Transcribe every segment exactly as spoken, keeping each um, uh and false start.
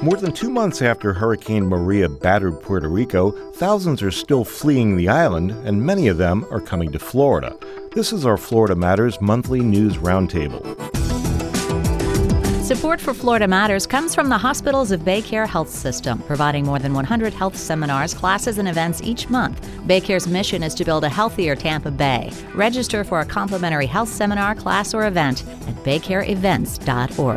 More than two months after Hurricane Maria battered Puerto Rico, thousands are still fleeing the island, and many of them are coming to Florida. This is our Florida Matters monthly news roundtable. Support for Florida Matters comes from the Hospitals of BayCare Health System, providing more than one hundred health seminars, classes, and events each month. BayCare's mission is to build a healthier Tampa Bay. Register for a complimentary health seminar, class, or event at baycare events dot org.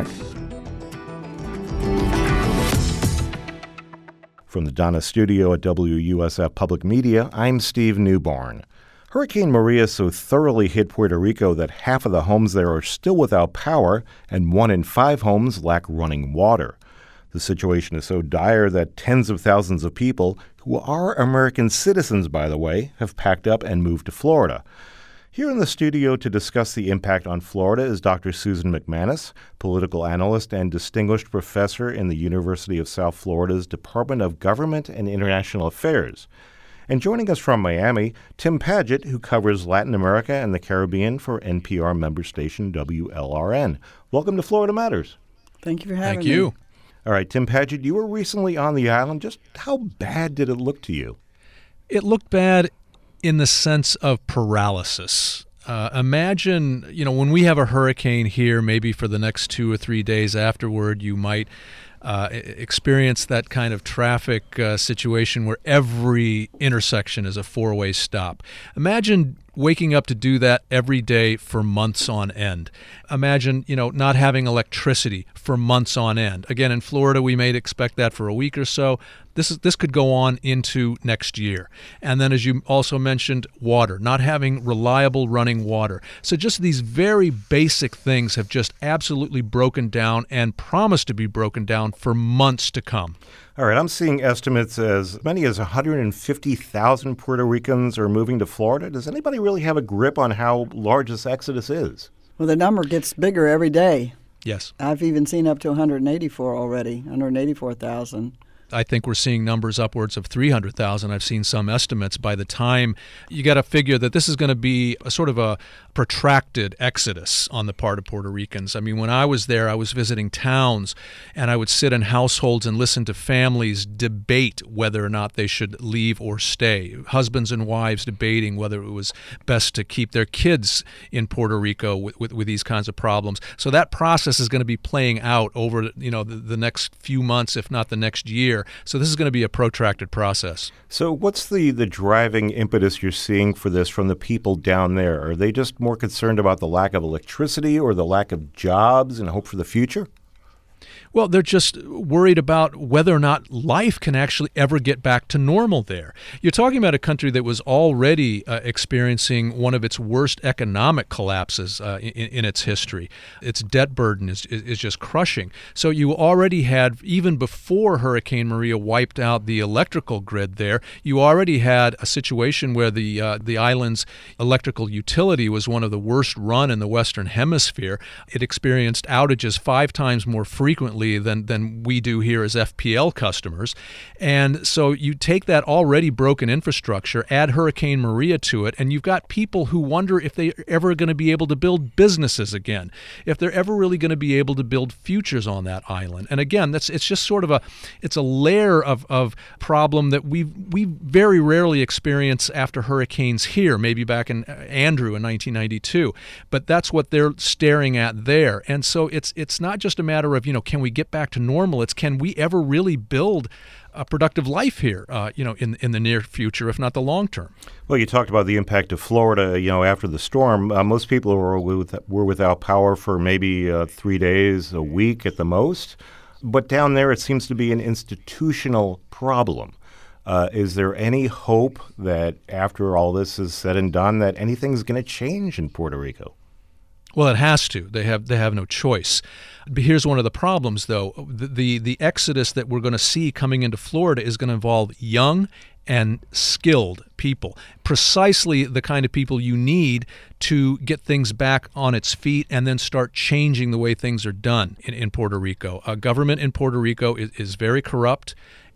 From the Donna Studio at W U S F Public Media, I'm Steve Newbarn. Hurricane Maria so thoroughly hit Puerto Rico that half of the homes there are still without power, and one in five homes lack running water. The situation is so dire that tens of thousands of people, who are American citizens, by the way, have packed up and moved to Florida. Here in the studio to discuss the impact on Florida is Doctor Susan McManus, political analyst and distinguished professor in the University of South Florida's Department of Government and International Affairs. And joining us from Miami, Tim Padgett, who covers Latin America and the Caribbean for N P R member station W L R N. Welcome to Florida Matters. Thank you for having me. Thank you. All right, Tim Padgett, you were recently on the island. Just how bad did it look to you? It looked bad in the sense of paralysis. Uh, imagine, you know, when we have a hurricane here, maybe for the next two or three days afterward, you might uh, experience that kind of traffic uh, situation where every intersection is a four-way stop. Imagine waking up to do that every day for months on end. Imagine, you know, not having electricity for months on end. Again, in Florida, we may expect that for a week or so. This is this could go on into next year. And then, as you also mentioned, water, not having reliable running water. So just these very basic things have just absolutely broken down and promised to be broken down for months to come. All right, I'm seeing estimates as many as one hundred fifty thousand Puerto Ricans are moving to Florida. Does anybody really have a grip on how large this exodus is? Well, the number gets bigger every day. Yes. I've even seen up to one hundred eighty-four already, one hundred eighty-four thousand. I think we're seeing numbers upwards of three hundred thousand. I've seen some estimates. By the time you got to figure that this is going to be a sort of a protracted exodus on the part of Puerto Ricans. I mean, when I was there, I was visiting towns, and I would sit in households and listen to families debate whether or not they should leave or stay. Husbands and wives debating whether it was best to keep their kids in Puerto Rico with, with, with these kinds of problems. So that process is going to be playing out over, you know, the, the next few months, if not the next year. So this is going to be a protracted process. So what's the, the driving impetus you're seeing for this from the people down there? Are they just more concerned about the lack of electricity or the lack of jobs and hope for the future? Well, they're just worried about whether or not life can actually ever get back to normal there. You're talking about a country that was already uh, experiencing one of its worst economic collapses uh, in, in its history. Its debt burden is, is, is just crushing. So you already had, even before Hurricane Maria wiped out the electrical grid there, you already had a situation where the, uh, the island's electrical utility was one of the worst run in the Western Hemisphere. It experienced outages five times more frequently Than, than we do here as F P L customers. And so you take that already broken infrastructure, add Hurricane Maria to it, and you've got people who wonder if they're ever going to be able to build businesses again, if they're ever really going to be able to build futures on that island. And again, that's it's just sort of a it's a layer of, of problem that we we very rarely experience after hurricanes here, maybe back in Andrew in nineteen ninety-two. But that's what they're staring at there. And so it's it's not just a matter of, you know, can we get back to normal? It's can we ever really build a productive life here, uh, you know, in in the near future, if not the long term? Well, you talked about the impact of Florida, you know, after the storm. Uh, most people were, with, were without power for maybe uh, three days, a week at the most. But down there, it seems to be an institutional problem. Uh, is there any hope that after all this is said and done that anything's going to change in Puerto Rico? Well, it has to. They have they have no choice. But here's one of the problems, though. The, the, the exodus that we're going to see coming into Florida is going to involve young and skilled people, precisely the kind of people you need to get things back on its feet and then start changing the way things are done in, in Puerto Rico. Uh, government in Puerto Rico is, is very corrupt.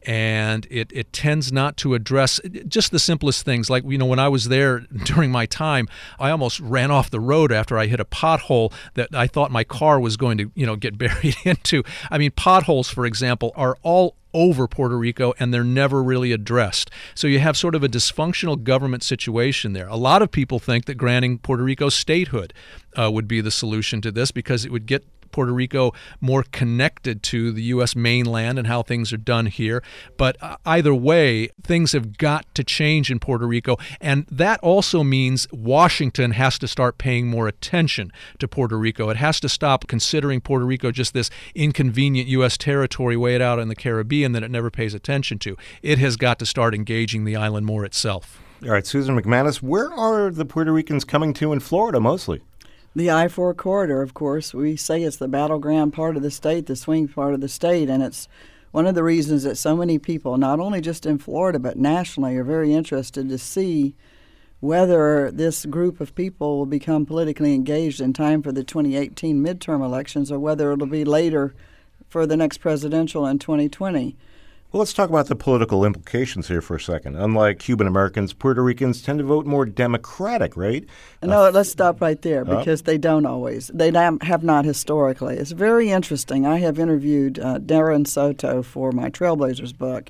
and it, it tends not to address just the simplest things. Like, you know, when I was there during my time, I almost ran off the road after I hit a pothole that I thought my car was going to, you know, get buried into. I mean, potholes, for example, are all over Puerto Rico, and they're never really addressed. So you have sort of a dysfunctional government situation there. A lot of people think that granting Puerto Rico statehood uh, would be the solution to this, because it would get Puerto Rico more connected to the U S mainland and how things are done here. But uh, either way, things have got to change in Puerto Rico. And that also means Washington has to start paying more attention to Puerto Rico. It has to stop considering Puerto Rico just this inconvenient U S territory way out in the Caribbean that it never pays attention to. It has got to start engaging the island more itself. All right, Susan McManus, where are the Puerto Ricans coming to in Florida mostly? The I four corridor, of course. We say it's the battleground part of the state, the swing part of the state, and it's one of the reasons that so many people, not only just in Florida but nationally, are very interested to see whether this group of people will become politically engaged in time for the twenty eighteen midterm elections, or whether it'll be later for the next presidential in twenty twenty. Well, let's talk about the political implications here for a second. Unlike Cuban Americans, Puerto Ricans tend to vote more Democratic, right? No, uh, let's stop right there, because uh, they don't always. They have not historically. It's very interesting. I have interviewed uh, Darren Soto for my Trailblazers book,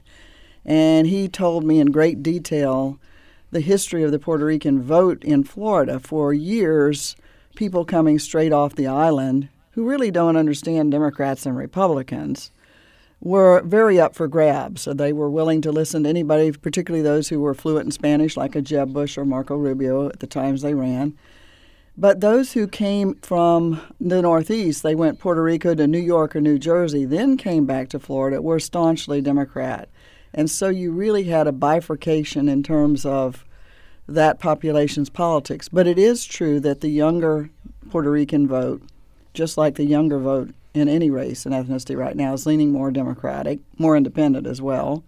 and he told me in great detail the history of the Puerto Rican vote in Florida. For years, people coming straight off the island who really don't understand Democrats and Republicans were very up for grabs. So they were willing to listen to anybody, particularly those who were fluent in Spanish, like a Jeb Bush or Marco Rubio at the times they ran. But those who came from the Northeast, they went Puerto Rico to New York or New Jersey, then came back to Florida, were staunchly Democrat. And so you really had a bifurcation in terms of that population's politics. But it is true that the younger Puerto Rican vote, just like the younger vote in any race and ethnicity right now, is leaning more Democratic, more independent as well.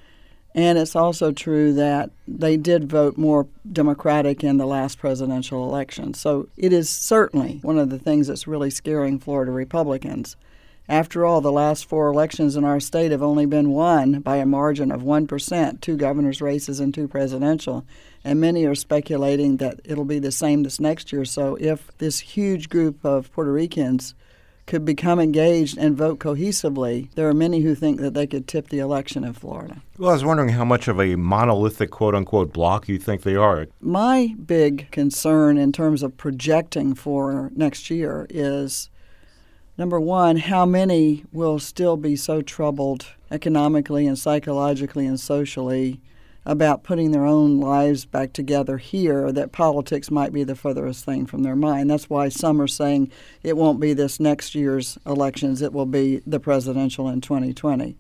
And it's also true that they did vote more Democratic in the last presidential election. So it is certainly one of the things that's really scaring Florida Republicans. After all, the last four elections in our state have only been won by a margin of one percent, two governor's races and two presidential. And many are speculating that it'll be the same this next year. So if this huge group of Puerto Ricans could become engaged and vote cohesively, there are many who think that they could tip the election in Florida. Well, I was wondering how much of a monolithic, quote-unquote, bloc you think they are. My big concern in terms of projecting for next year is, number one, how many will still be so troubled economically and psychologically and socially about putting their own lives back together here that politics might be the furthest thing from their mind. That's why some are saying it won't be this next year's elections, it will be the presidential in twenty twenty.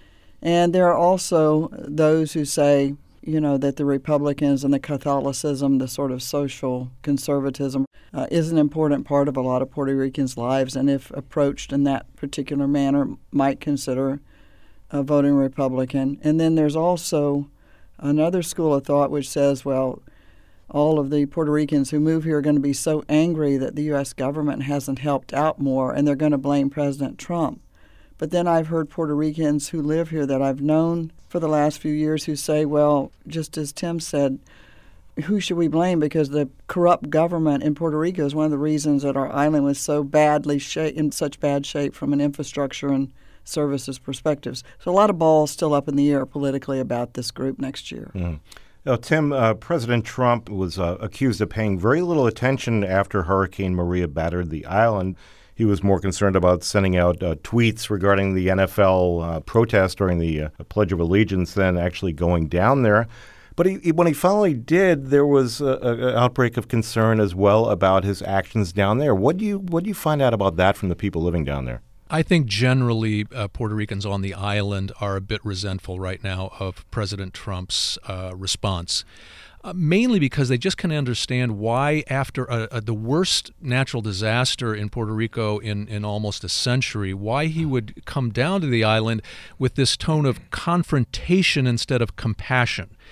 And there are also those who say, you know, that the Republicans and the Catholicism, the sort of social conservatism, uh, is an important part of a lot of Puerto Ricans' lives, and if approached in that particular manner, might consider uh, voting Republican. And then there's also another school of thought which says, well, all of the Puerto Ricans who move here are going to be so angry that the U S government hasn't helped out more, and they're going to blame President Trump. But then I've heard Puerto Ricans who live here that I've known for the last few years who say, well, just as Tim said, who should we blame? Because the corrupt government in Puerto Rico is one of the reasons that our island was so badly sha- in such bad shape from an infrastructure and services perspectives. So a lot of balls still up in the air politically about this group next year. Mm. Now, Tim, uh, President Trump was uh, accused of paying very little attention after Hurricane Maria battered the island. He was more concerned about sending out uh, tweets regarding the N F L uh, protest during the uh, Pledge of Allegiance than actually going down there. But he, he, when he finally did, there was an outbreak of concern as well about his actions down there. What do you what do you find out about that from the people living down there? I think generally uh, Puerto Ricans on the island are a bit resentful right now of President Trump's uh, response, uh, mainly because they just can't understand why, after a, a, the worst natural disaster in Puerto Rico in, in almost a century, why he would come down to the island with this tone of confrontation instead of compassion.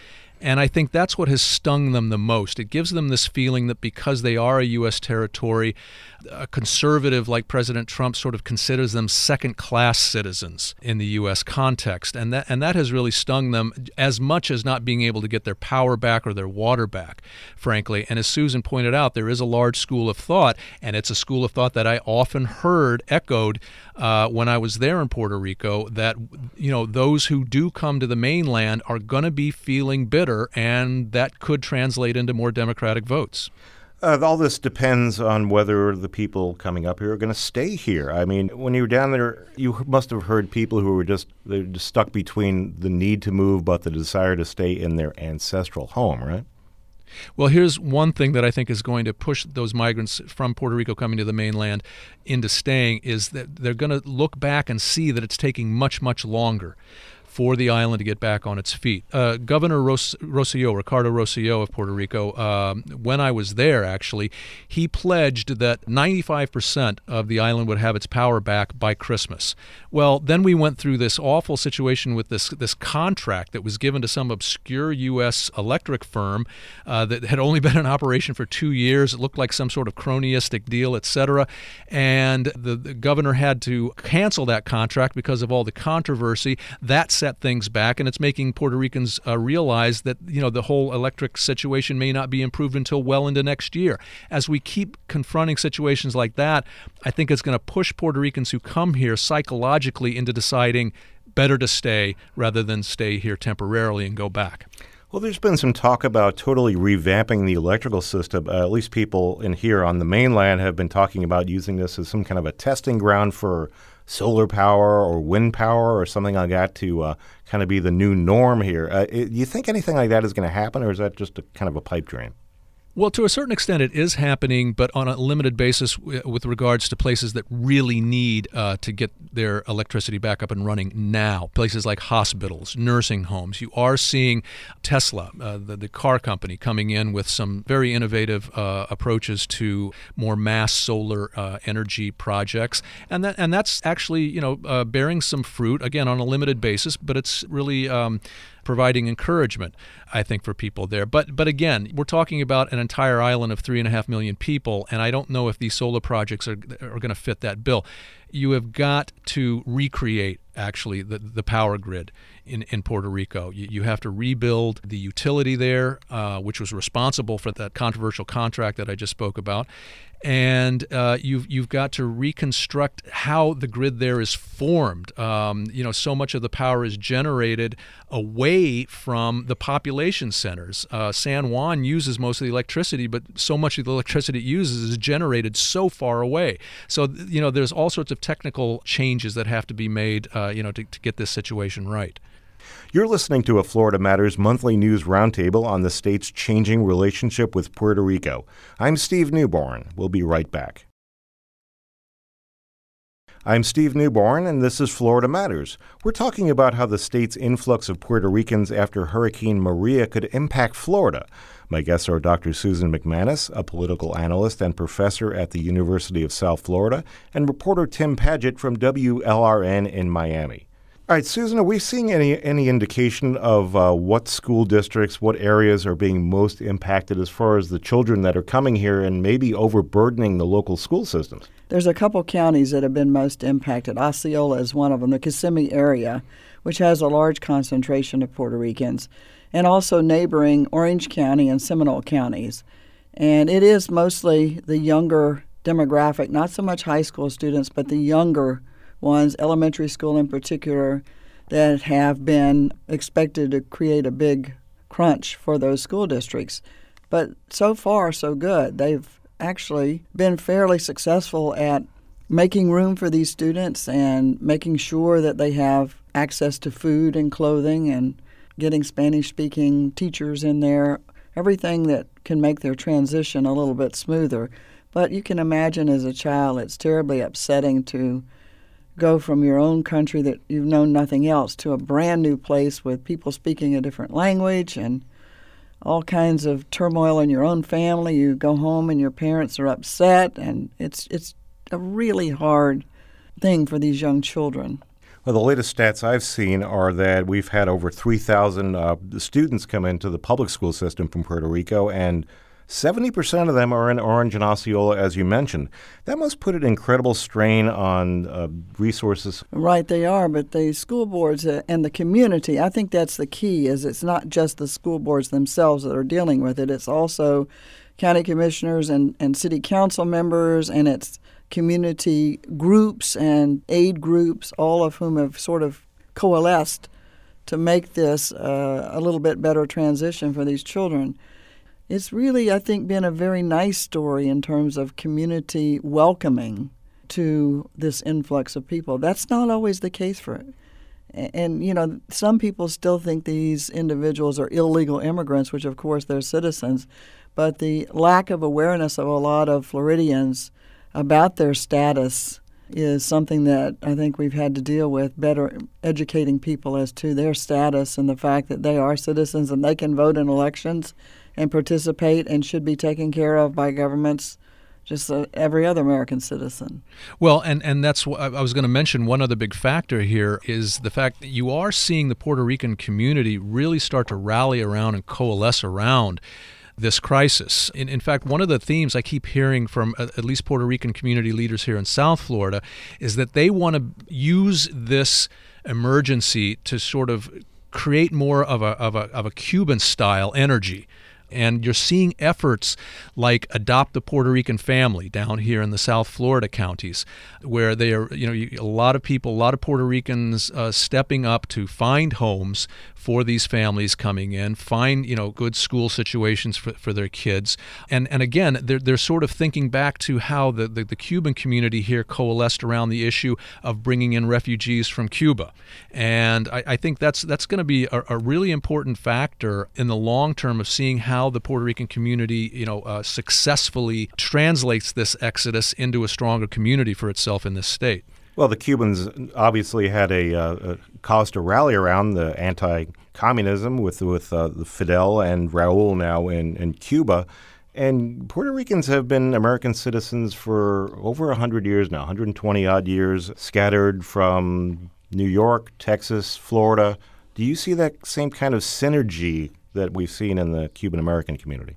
And I think that's what has stung them the most. It gives them this feeling that because they are a U S territory, a conservative like President Trump sort of considers them second-class citizens in the U S context. And that and that has really stung them as much as not being able to get their power back or their water back, frankly. And as Susan pointed out, there is a large school of thought, and it's a school of thought that I often heard echoed uh, when I was there in Puerto Rico, that, you know, those who do come to the mainland are going to be feeling bitter, and that could translate into more Democratic votes. Uh, all this depends on whether the people coming up here are going to stay here. I mean, when you were down there, you must have heard people who were just, they're just stuck between the need to move but the desire to stay in their ancestral home, right? Well, here's one thing that I think is going to push those migrants from Puerto Rico coming to the mainland into staying is that they're going to look back and see that it's taking much, much longer for the island to get back on its feet. Uh, Governor Ros- Rosselló, Ricardo Rosselló of Puerto Rico, um, when I was there, actually, he pledged that ninety-five percent of the island would have its power back by Christmas. Well, then we went through this awful situation with this this contract that was given to some obscure U S electric firm uh, that had only been in operation for two years. It looked like some sort of cronyistic deal, et cetera. And the, the governor had to cancel that contract because of all the controversy. That set things back, and it's making Puerto Ricans uh, realize that, you know, the whole electric situation may not be improved until well into next year. As we keep confronting situations like that, I think it's going to push Puerto Ricans who come here psychologically into deciding better to stay rather than stay here temporarily and go back. Well, there's been some talk about totally revamping the electrical system. Uh, at least people in here on the mainland have been talking about using this as some kind of a testing ground for solar power or wind power or something like that to uh, kind of be the new norm here. Uh, do you think anything like that is going to happen, or is that just a kind of a pipe dream? Well, to a certain extent, it is happening, but on a limited basis w- with regards to places that really need uh, to get their electricity back up and running now. Places like hospitals, nursing homes. You are seeing Tesla, uh, the, the car company, coming in with some very innovative uh, approaches to more mass solar uh, energy projects, and that and that's actually, you know, uh, bearing some fruit, again, on a limited basis, but it's really Um, providing encouragement, I think, for people there. But but again, we're talking about an entire island of three and a half million people, and I don't know if these solar projects are are going to fit that bill. You have got to recreate, actually, the, the power grid in, in Puerto Rico. You, you have to rebuild the utility there, uh, which was responsible for that controversial contract that I just spoke about. And uh, you've you've got to reconstruct how the grid there is formed. Um, you know, so much of the power is generated away from the population centers. Uh, San Juan uses most of the electricity, but so much of the electricity it uses is generated so far away. So, you know, there's all sorts of technical changes that have to be made, uh, you know, to, to get this situation right. You're listening to a Florida Matters monthly news roundtable on the state's changing relationship with Puerto Rico. I'm Steve Newborn. We'll be right back. I'm Steve Newborn, and this is Florida Matters. We're talking about how the state's influx of Puerto Ricans after Hurricane Maria could impact Florida. My guests are Doctor Susan McManus, a political analyst and professor at the University of South Florida, and reporter Tim Padgett from W L R N in Miami. All right, Susan, are we seeing any any indication of uh, what school districts, what areas are being most impacted as far as the children that are coming here and maybe overburdening the local school systems? There's a couple counties that have been most impacted. Osceola is one of them, the Kissimmee area, which has a large concentration of Puerto Ricans, and also neighboring Orange County and Seminole counties. And it is mostly the younger demographic, not so much high school students, but the younger ones, elementary school in particular, that have been expected to create a big crunch for those school districts. But so far, so good. They've actually been fairly successful at making room for these students and making sure that they have access to food and clothing and getting Spanish-speaking teachers in there, everything that can make their transition a little bit smoother. But you can imagine as a child, it's terribly upsetting to go from your own country that you've known nothing else to a brand new place with people speaking a different language and all kinds of turmoil in your own family. You go home and your parents are upset, and it's it's a really hard thing for these young children. Well, the latest stats I've seen are that we've had over three thousand uh, students come into the public school system from Puerto Rico, and seventy percent of them are in Orange and Osceola, as you mentioned. That must put an incredible strain on uh, resources. Right, they are, but the school boards uh, and the community, I think that's the key, is it's not just the school boards themselves that are dealing with it. It's also county commissioners and, and city council members, and it's community groups and aid groups, all of whom have sort of coalesced to make this uh, a little bit better transition for these children. It's really, I think, been a very nice story in terms of community welcoming to this influx of people. That's not always the case for it. And, you know, some people still think these individuals are illegal immigrants, which, of course, they're citizens. But the lack of awareness of a lot of Floridians about their status is something that I think we've had to deal with, better educating people as to their status and the fact that they are citizens and they can vote in elections and participate and should be taken care of by governments just uh, every other American citizen. Well, and, and that's what I was going to mention. One other big factor here is the fact that you are seeing the Puerto Rican community really start to rally around and coalesce around this crisis. In, in fact, one of the themes I keep hearing from uh, at least Puerto Rican community leaders here in South Florida is that they want to use this emergency to sort of create more of a of a of a Cuban-style energy. And you're seeing efforts like Adopt the Puerto Rican Family down here in the South Florida counties, where they are, you know, you, a lot of people, a lot of Puerto Ricans uh, stepping up to find homes for these families coming in, find, you know, good school situations for, for their kids. And and again, they're, they're sort of thinking back to how the, the, the Cuban community here coalesced around the issue of bringing in refugees from Cuba. And I, I think that's that's going to be a, a really important factor in the long term of seeing how the Puerto Rican community, you know, uh, successfully translates this exodus into a stronger community for itself in this state. Well, the Cubans obviously had a, uh, a cause to rally around, the anti-communism with with uh, Fidel and Raul now in, in Cuba. And Puerto Ricans have been American citizens for over one hundred years now, one hundred twenty odd years, scattered from New York, Texas, Florida. Do you see that same kind of synergy that we've seen in the Cuban-American community?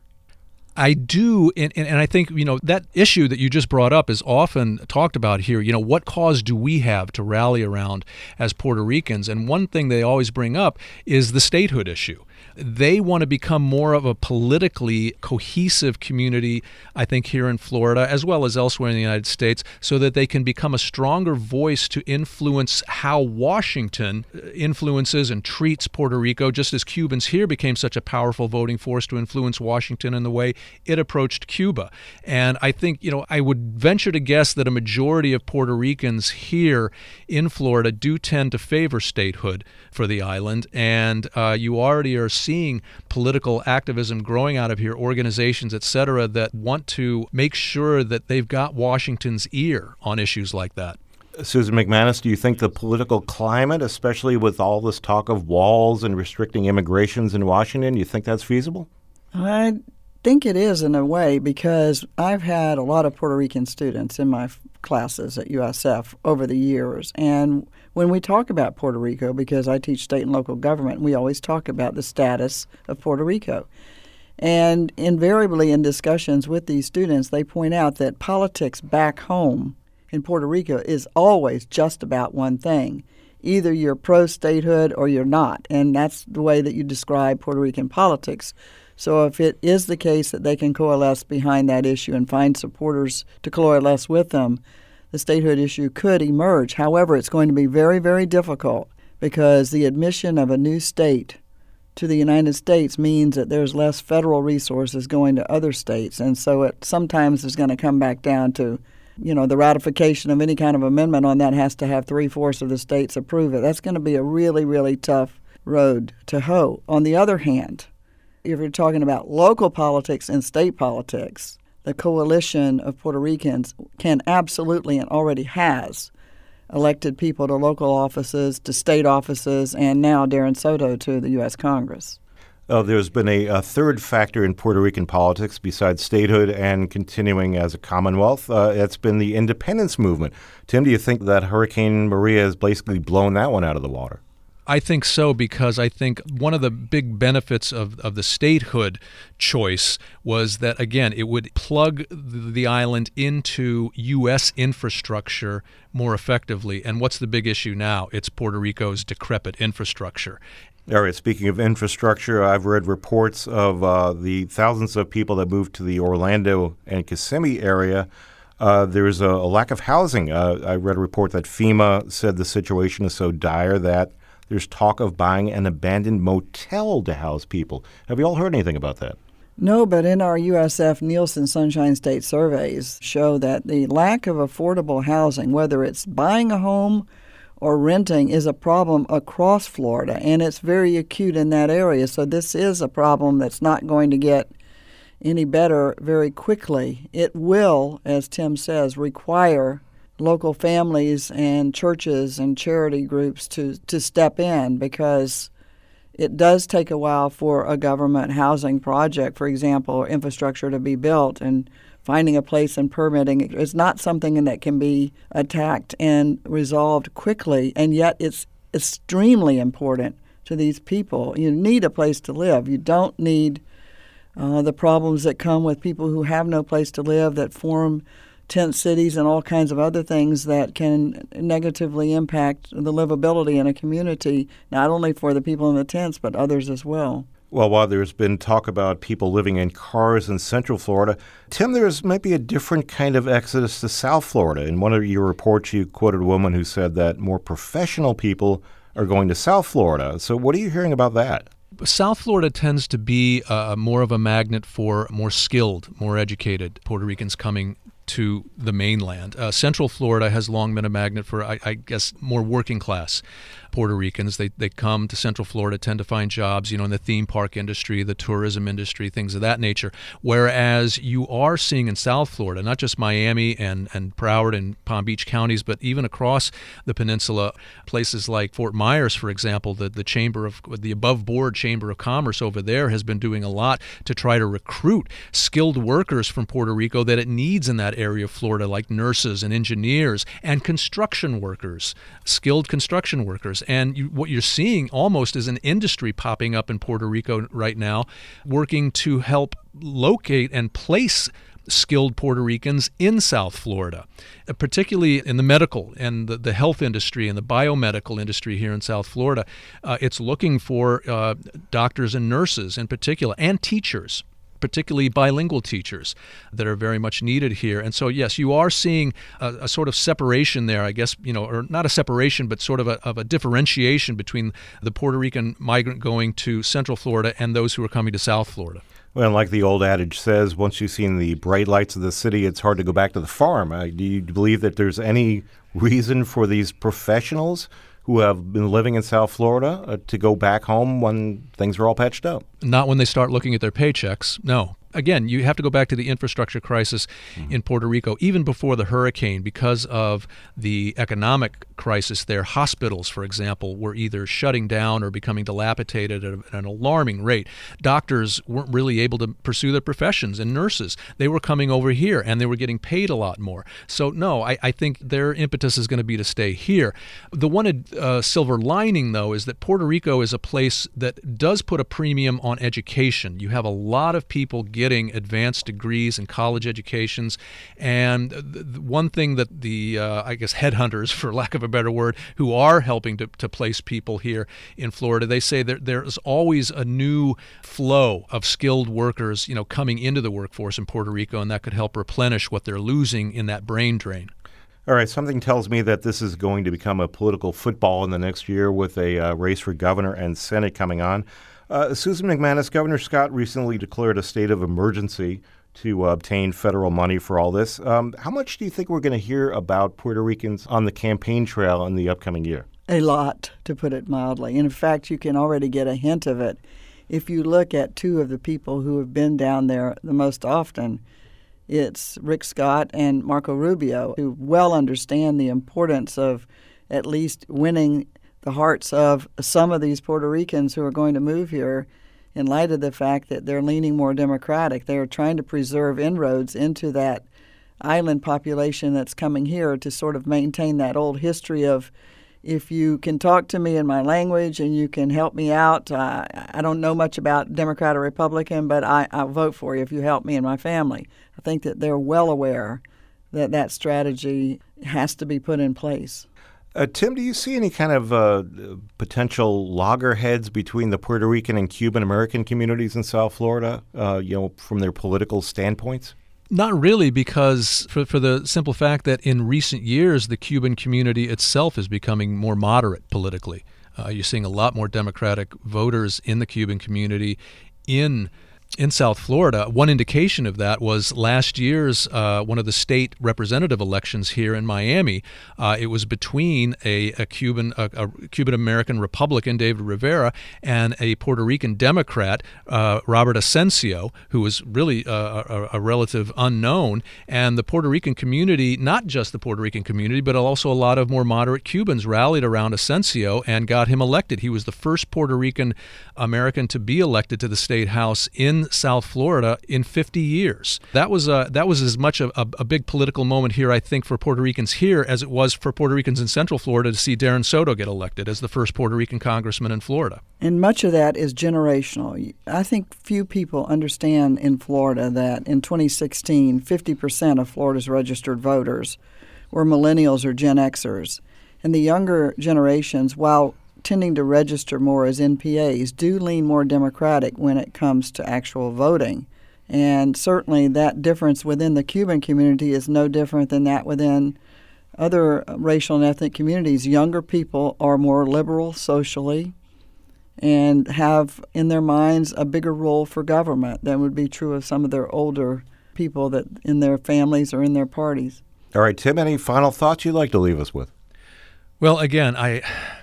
I do, and, and I think, you know, that issue that you just brought up is often talked about here. You know, what cause do we have to rally around as Puerto Ricans? And one thing they always bring up is the statehood issue. They want to become more of a politically cohesive community, I think, here in Florida, as well as elsewhere in the United States, so that they can become a stronger voice to influence how Washington influences and treats Puerto Rico, just as Cubans here became such a powerful voting force to influence Washington in the way it approached Cuba. And I think, you know, I would venture to guess that a majority of Puerto Ricans here in Florida do tend to favor statehood for the island. And uh, you already are seeing political activism growing out of here, organizations, et cetera, that want to make sure that they've got Washington's ear on issues like that. Susan McManus, do you think the political climate, especially with all this talk of walls and restricting immigrations in Washington, do you think that's feasible? I think it is in a way, because I've had a lot of Puerto Rican students in my classes at U S F over the years. And when we talk about Puerto Rico, because I teach state and local government, we always talk about the status of Puerto Rico. And invariably in discussions with these students, they point out that politics back home in Puerto Rico is always just about one thing. Either you're pro-statehood or you're not. And that's the way that you describe Puerto Rican politics. So if it is the case that they can coalesce behind that issue and find supporters to coalesce with them, the statehood issue could emerge. However, it's going to be very, very difficult, because the admission of a new state to the United States means that there's less federal resources going to other states. And so it sometimes is going to come back down to, you know, the ratification of any kind of amendment on that has to have three-fourths of the states approve it. That's going to be a really, really tough road to hoe. On the other hand, if you're talking about local politics and state politics, the coalition of Puerto Ricans can absolutely, and already has, elected people to local offices, to state offices, and now Darren Soto to the U S Congress. Uh, there's been a, a third factor in Puerto Rican politics besides statehood and continuing as a commonwealth. Uh, it's been the independence movement. Tim, do you think that Hurricane Maria has basically blown that one out of the water? I think so, because I think one of the big benefits of, of the statehood choice was that, again, it would plug the island into U S infrastructure more effectively. And what's the big issue now? It's Puerto Rico's decrepit infrastructure. All right, speaking of infrastructure, I've read reports of uh, the thousands of people that moved to the Orlando and Kissimmee area. Uh, there's a, a lack of housing. Uh, I read a report that FEMA said the situation is so dire that there's talk of buying an abandoned motel to house people. Have you all heard anything about that? No, but in our U S F Nielsen Sunshine State surveys show that the lack of affordable housing, whether it's buying a home or renting, is a problem across Florida, and it's very acute in that area. So this is a problem that's not going to get any better very quickly. It will, as Tim says, require local families and churches and charity groups to, to step in, because it does take a while for a government housing project, for example, or infrastructure to be built, and finding a place and permitting is not something that can be attacked and resolved quickly, and yet it's extremely important to these people. You need a place to live. You don't need uh, the problems that come with people who have no place to live, that form tent cities and all kinds of other things that can negatively impact the livability in a community, not only for the people in the tents, but others as well. Well, while there's been talk about people living in cars in Central Florida, Tim, there's maybe a different kind of exodus to South Florida. In one of your reports, you quoted a woman who said that more professional people are going to South Florida. So what are you hearing about that? South Florida tends to be uh, more of a magnet for more skilled, more educated Puerto Ricans coming to the mainland. Uh, Central Florida has long been a magnet for, I, I guess, more working class Puerto Ricans. They they come to Central Florida, tend to find jobs, you know, in the theme park industry, the tourism industry, things of that nature. Whereas you are seeing in South Florida, not just Miami and, and Broward and Palm Beach counties, but even across the peninsula, places like Fort Myers, for example, the, the chamber of the above board Chamber of Commerce over there has been doing a lot to try to recruit skilled workers from Puerto Rico that it needs in that area of Florida, like nurses and engineers and construction workers, skilled construction workers. And you, what you're seeing almost is an industry popping up in Puerto Rico right now, working to help locate and place skilled Puerto Ricans in South Florida, uh, particularly in the medical and the, the health industry and the biomedical industry here in South Florida. Uh, it's looking for uh, doctors and nurses in particular, and teachers, particularly bilingual teachers that are very much needed here. And so, yes, you are seeing a, a sort of separation there, I guess, you know, or not a separation, but sort of a, of a differentiation between the Puerto Rican migrant going to Central Florida and those who are coming to South Florida. Well, like the old adage says, once you've seen the bright lights of the city, it's hard to go back to the farm. Uh, do you believe that there's any reason for these professionals who have been living in South Florida uh, to go back home when things are all patched up? Not when they start looking at their paychecks, no. Again, you have to go back to the infrastructure crisis mm-hmm. in Puerto Rico, even before the hurricane, because of the economic crisis there. Hospitals, for example, were either shutting down or becoming dilapidated at an alarming rate. Doctors weren't really able to pursue their professions, and nurses. They were coming over here, and they were getting paid a lot more. So, no, I, I think their impetus is going to be to stay here. The one uh, silver lining, though, is that Puerto Rico is a place that does put a premium on education. You have a lot of people getting advanced degrees and college educations. And the one thing that the, uh, I guess, headhunters, for lack of a better word, who are helping to, to place people here in Florida, they say that there's always a new flow of skilled workers, you know, coming into the workforce in Puerto Rico, and that could help replenish what they're losing in that brain drain. All right, something tells me that this is going to become a political football in the next year with a uh, race for governor and Senate coming on. Uh, Susan McManus, Governor Scott recently declared a state of emergency to uh, obtain federal money for all this. Um, how much do you think we're going to hear about Puerto Ricans on the campaign trail in the upcoming year? A lot, to put it mildly. In fact, you can already get a hint of it if you look at two of the people who have been down there the most often. It's Rick Scott and Marco Rubio, who well understand the importance of at least winning the hearts of some of these Puerto Ricans who are going to move here in light of the fact that they're leaning more democratic. They are trying to preserve inroads into that island population that's coming here to sort of maintain that old history of, if you can talk to me in my language and you can help me out, uh, I don't know much about Democrat or Republican, but I, I'll vote for you if you help me and my family. I think that they're well aware that that strategy has to be put in place. Uh, Tim, do you see any kind of uh, potential loggerheads between the Puerto Rican and Cuban American communities in South Florida, uh, you know, from their political standpoints? Not really, because for, for the simple fact that in recent years, the Cuban community itself is becoming more moderate politically. Uh, you're seeing a lot more Democratic voters in the Cuban community in in South Florida. One indication of that was last year's uh, one of the state representative elections here in Miami. Uh, it was between a, a Cuban a, a Cuban American Republican, David Rivera, and a Puerto Rican Democrat, uh, Robert Asensio, who was really a, a, a relative unknown. And the Puerto Rican community, not just the Puerto Rican community, but also a lot of more moderate Cubans rallied around Asensio and got him elected. He was the first Puerto Rican American to be elected to the state house in South Florida in fifty years. That was a, that was as much a, a, a big political moment here, I think, for Puerto Ricans here as it was for Puerto Ricans in Central Florida to see Darren Soto get elected as the first Puerto Rican congressman in Florida. And much of that is generational. I think few people understand in Florida that in twenty sixteen, fifty percent of Florida's registered voters were millennials or Gen Xers. And the younger generations, while tending to register more as N P As, do lean more Democratic when it comes to actual voting. And certainly that difference within the Cuban community is no different than that within other racial and ethnic communities. Younger people are more liberal socially and have in their minds a bigger role for government than would be true of some of their older people that in their families or in their parties. All right, Tim, any final thoughts you'd like to leave us with? Well, again, I...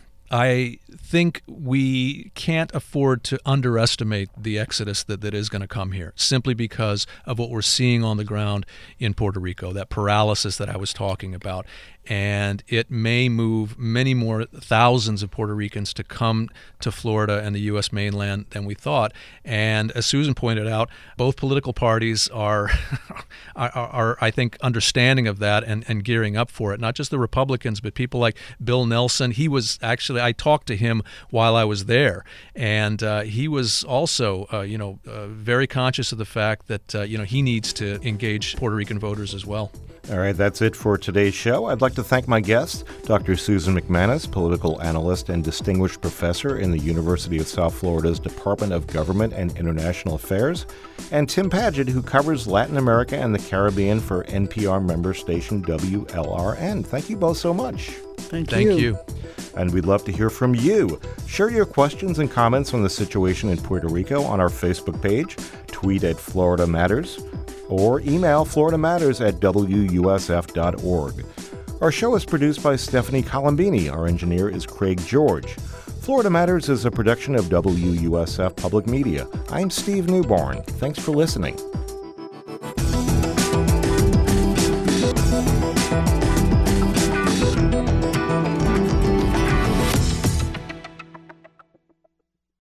I think we can't afford to underestimate the exodus that, that is going to come here, simply because of what we're seeing on the ground in Puerto Rico, that paralysis that I was talking about. And it may move many more thousands of Puerto Ricans to come to Florida and the U S mainland than we thought. And as Susan pointed out, both political parties are, are, are, I think, understanding of that and, and gearing up for it. Not just the Republicans, but people like Bill Nelson. He was actually, I talked to him while I was there, and uh, he was also, uh, you know, uh, very conscious of the fact that, uh, you know, he needs to engage Puerto Rican voters as well. All right, that's it for today's show. I'd like to thank my guest, Doctor Susan McManus, political analyst and distinguished professor in the University of South Florida's Department of Government and International Affairs, and Tim Padgett, who covers Latin America and the Caribbean for N P R member station W L R N. Thank you both so much. Thank you. Thank you. And we'd love to hear from you. Share your questions and comments on the situation in Puerto Rico on our Facebook page, tweet at Florida Matters, or email Florida Matters at W U S F dot org. Our show is produced by Stephanie Colombini. Our engineer is Craig George. Florida Matters is a production of W U S F Public Media. I'm Steve Newborn. Thanks for listening.